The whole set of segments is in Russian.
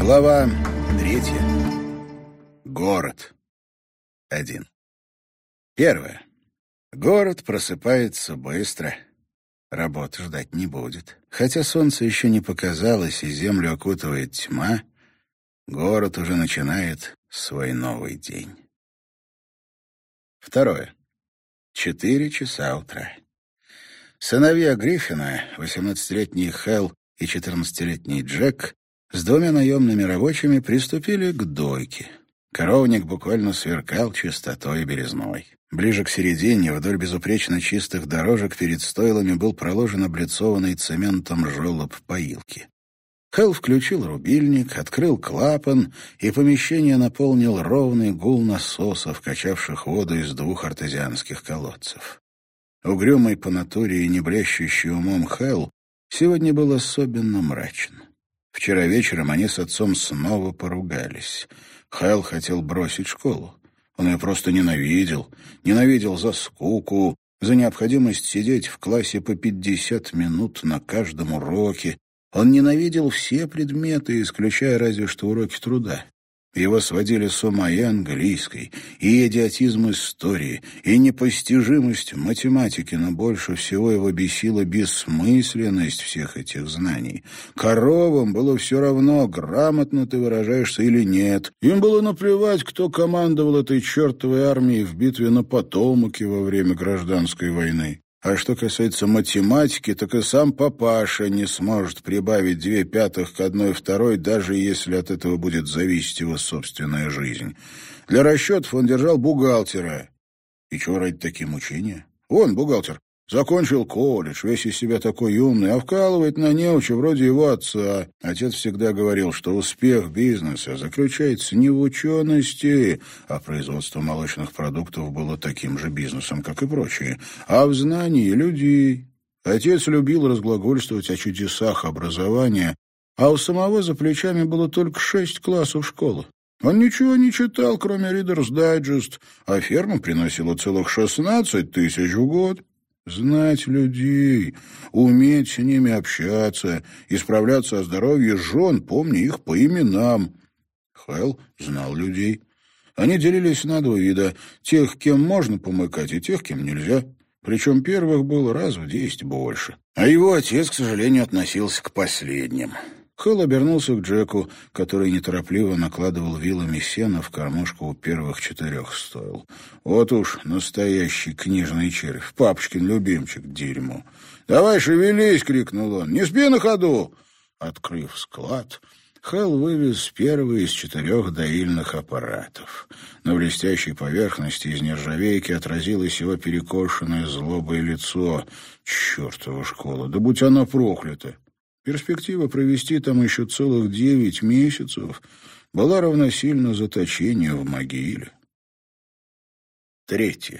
Глава 3. Город 1. 1. Город просыпается быстро. Работы ждать не будет. Хотя солнце еще не показалось и землю окутывает тьма, город уже начинает свой новый день. 2. 4 часа утра. Сыновья Гриффина, 18-летний Хэл и 14-летний Джек, с 2 наемными рабочими приступили к дойке. Коровник буквально сверкал чистотой и белизной. Ближе к середине, вдоль безупречно чистых дорожек перед стойлами был проложен облицованный цементом желоб поилки. Хэл включил рубильник, открыл клапан, и помещение наполнил ровный гул насосов, качавших воду из 2 артезианских колодцев. Угрюмый по натуре и не блещущий умом Хэл сегодня был особенно мрачен. Вчера вечером они с отцом снова поругались. Хэл хотел бросить школу. Он ее просто ненавидел. Ненавидел за скуку, за необходимость сидеть в классе по 50 минут на каждом уроке. Он ненавидел все предметы, исключая разве что уроки труда. Его сводили с ума и английской, и идиотизм истории, и непостижимость математики, но больше всего его бесила бессмысленность всех этих знаний. Коровам было все равно, грамотно ты выражаешься или нет. Им было наплевать, кто командовал этой чертовой армией в битве на Потомаке во время гражданской войны. А что касается математики, так и сам папаша не сможет прибавить 2/5 к 1/2, даже если от этого будет зависеть его собственная жизнь. Для расчетов он держал бухгалтера. И чего ради такие мучения? Он, бухгалтер, закончил колледж, весь из себя такой умный, а вкалывает на неучи вроде его отца. Отец всегда говорил, что успех бизнеса заключается не в учености, а производство молочных продуктов было таким же бизнесом, как и прочие, а в знании людей. Отец любил разглагольствовать о чудесах образования, а у самого за плечами было только 6 классов школы. Он ничего не читал, кроме Reader's Digest, а ферма приносила целых 16 тысяч в год. Знать людей, уметь с ними общаться, исправляться о здоровье жен, помня их по именам. Хэл знал людей. Они делились на 2 вида: тех, кем можно помыкать, и тех, кем нельзя. Причем первых было раз в 10 больше. А его отец, к сожалению, относился к последним. Хэл обернулся к Джеку, который неторопливо накладывал вилами сена в кормушку у первых 4 стойл. Вот уж настоящий книжный червь, папочкин любимчик, дерьмо. «Давай шевелись!» — крикнул он. «Не спи на ходу!» Открыв склад, Хэл вывез первый из 4 доильных аппаратов. На блестящей поверхности из нержавейки отразилось его перекошенное злобое лицо. Чёртова школа! Да будь она проклята! Перспектива провести там еще целых 9 месяцев была равносильна заточению в могиле. 3.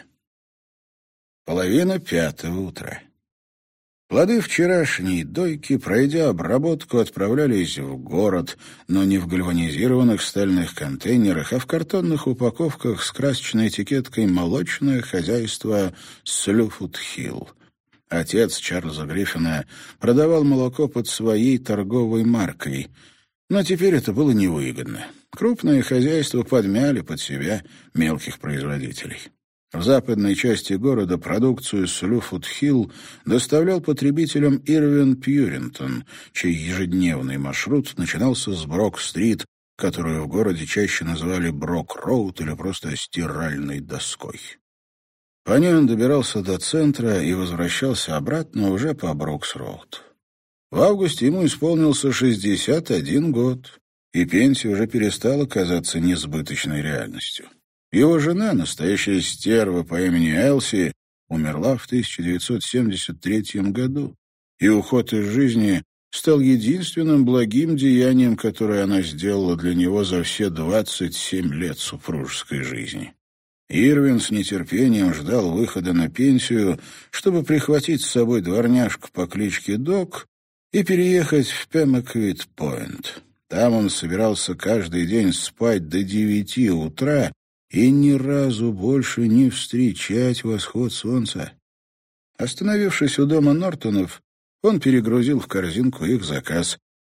4:30 утра. Плоды вчерашней дойки, пройдя обработку, отправлялись в город, но не в гальванизированных стальных контейнерах, а в картонных упаковках с красочной этикеткой «Молочное хозяйство Слюфут-Хилл». Отец Чарльза Гриффина продавал молоко под своей торговой маркой, но теперь это было невыгодно. Крупные хозяйства подмяли под себя мелких производителей. В западной части города продукцию Слюфут-Хилл доставлял потребителям Ирвин Пьюринтон, чей ежедневный маршрут начинался с Брок-стрит, которую в городе чаще называли Брок-роуд или просто стиральной доской. По ней он добирался до центра и возвращался обратно уже по Брокс-роуд. В августе ему исполнился 61 год, и пенсия уже перестала казаться несбыточной реальностью. Его жена, настоящая стерва по имени Элси, умерла в 1973 году, и уход из жизни стал единственным благим деянием, которое она сделала для него за все 27 лет супружеской жизни. Ирвин с нетерпением ждал выхода на пенсию, чтобы прихватить с собой дворняжку по кличке Док и переехать в Пемаквит-Пойнт. Там он собирался каждый день спать до 9 утра и ни разу больше не встречать восход солнца. Остановившись у дома Нортонов, он перегрузил в корзинку их заказ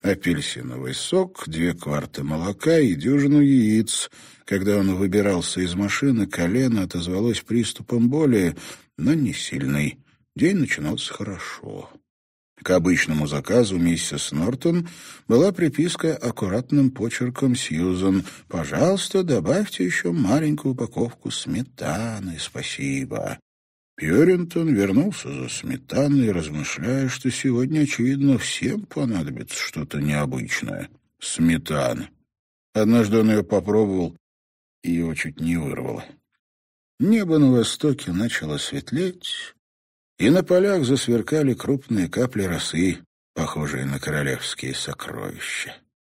апельсиновый сок, 2 кварты молока и дюжину яиц. Когда он выбирался из машины, колено отозвалось приступом боли, но не сильной. День начинался хорошо. К обычному заказу миссис Нортон была приписка аккуратным почерком Сьюзан: «Пожалуйста, добавьте еще маленькую упаковку сметаны, спасибо». Пьюринтон вернулся за сметаной, размышляя, что сегодня, очевидно, всем понадобится что-то необычное. Сметана. Однажды он ее попробовал, и его чуть не вырвало. Небо на востоке начало светлеть, и на полях засверкали крупные капли росы, похожие на королевские сокровища.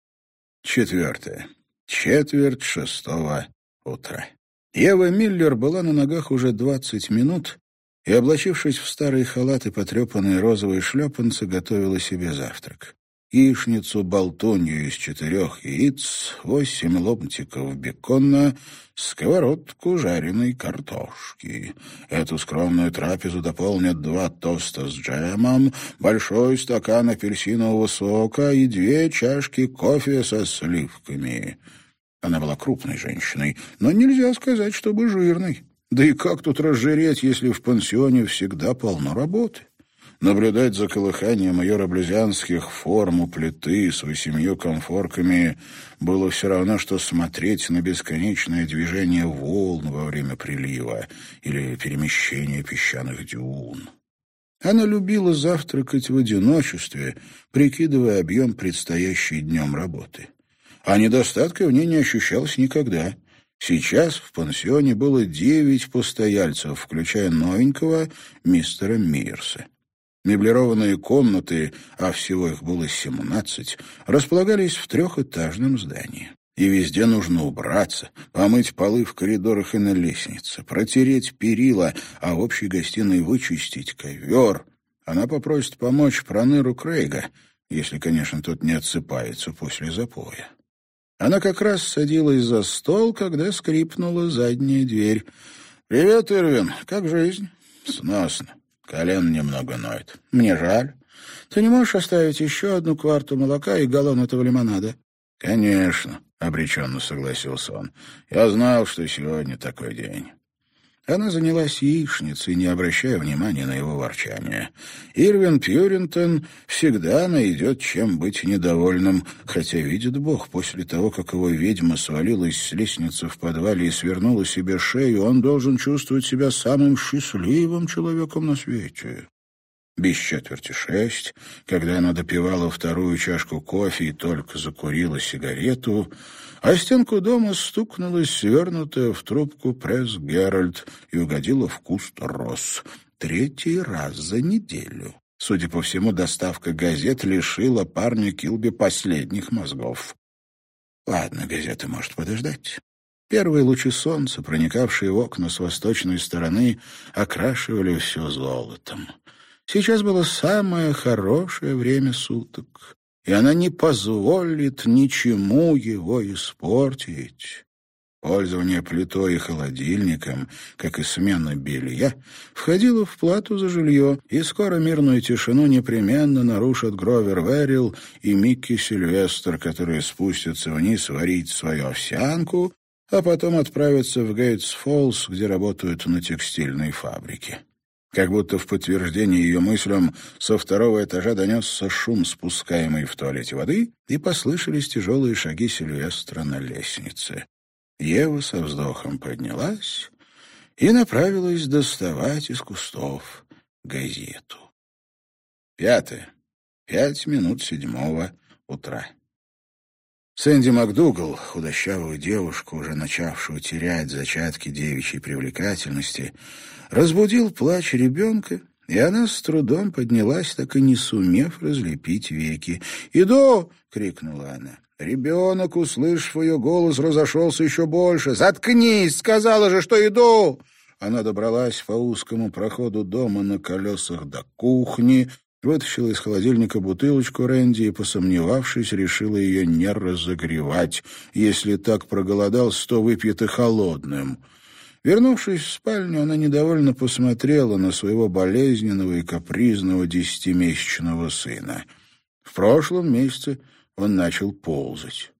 4. 5:45 утра. Ева Миллер была на ногах уже 20 минут и, облачившись в старый халат и потрепанные розовые шлепанцы, готовила себе завтрак. Яичницу-болтунью из 4 яиц, 8 ломтиков бекона, сковородку жареной картошки. Эту скромную трапезу дополнят 2 тоста с джемом, большой стакан апельсинового сока и 2 чашки кофе со сливками. Она была крупной женщиной, но нельзя сказать, чтобы жирной. Да и как тут разжиреть, если в пансионе всегда полно работы? Наблюдать за колыханием ее раблезианских форм у плиты с 8 конфорками было все равно, что смотреть на бесконечное движение волн во время прилива или перемещение песчаных дюн. Она любила завтракать в одиночестве, прикидывая объем предстоящей днем работы. А недостатка в ней не ощущалось никогда. Сейчас в пансионе было 9 постояльцев, включая новенького мистера Мирса. Меблированные комнаты, а всего их было 17, располагались в 3-этажном здании. И везде нужно убраться, помыть полы в коридорах и на лестнице, протереть перила, а в общей гостиной вычистить ковер. Она попросит помочь проныру Крейга, если, конечно, тот не отсыпается после запоя. Она как раз садилась за стол, когда скрипнула задняя дверь. «Привет, Ирвин. Как жизнь?» «Сносно. Колено немного ноет». «Мне жаль. Ты не можешь оставить еще 1 кварту молока и галлон этого лимонада?» «Конечно», — обреченно согласился он. «Я знал, что сегодня такой день». Она занялась яичницей, не обращая внимания на его ворчание. Ирвин Пьюринтон всегда найдет чем быть недовольным, хотя, видит Бог, после того, как его ведьма свалилась с лестницы в подвале и свернула себе шею, он должен чувствовать себя самым счастливым человеком на свете. Без 5:45, когда она допивала 2 чашку кофе и только закурила сигарету, а стенку дома стукнулась свернутая в трубку пресс Геральт и угодила в куст роз. 3-й раз за неделю. Судя по всему, доставка газет лишила парня Килби последних мозгов. Ладно, газета может подождать. Первые лучи солнца, проникавшие в окна с восточной стороны, окрашивали все золотом. Сейчас было самое хорошее время суток, и она не позволит ничему его испортить. Пользование плитой и холодильником, как и смена белья, входило в плату за жилье, и скоро мирную тишину непременно нарушат Гровер Веррилл и Микки Сильвестр, которые спустятся вниз варить свою овсянку, а потом отправятся в Гейтс-Фоллс, где работают на текстильной фабрике. Как будто в подтверждение ее мыслям со 2-го этажа донесся шум спускаемой в туалете воды, и послышались тяжелые шаги Сильвестра на лестнице. Ева со вздохом поднялась и направилась доставать из кустов газету. 5. 5:05 утра. Сэнди МакДугал, худощавую девушку, уже начавшую терять зачатки девичьей привлекательности, разбудил плач ребенка, и она с трудом поднялась, так и не сумев разлепить веки. «Иду!» — крикнула она. Ребенок, услышав ее голос, разошелся еще больше. «Заткнись! Сказала же, что иду!» Она добралась по узкому проходу дома на колесах до кухни, вытащила из холодильника бутылочку Рэнди и, посомневавшись, решила ее не разогревать. Если так проголодался, то выпьет и холодным. Вернувшись в спальню, она недовольно посмотрела на своего болезненного и капризного 10-месячного сына. В прошлом месяце он начал ползать.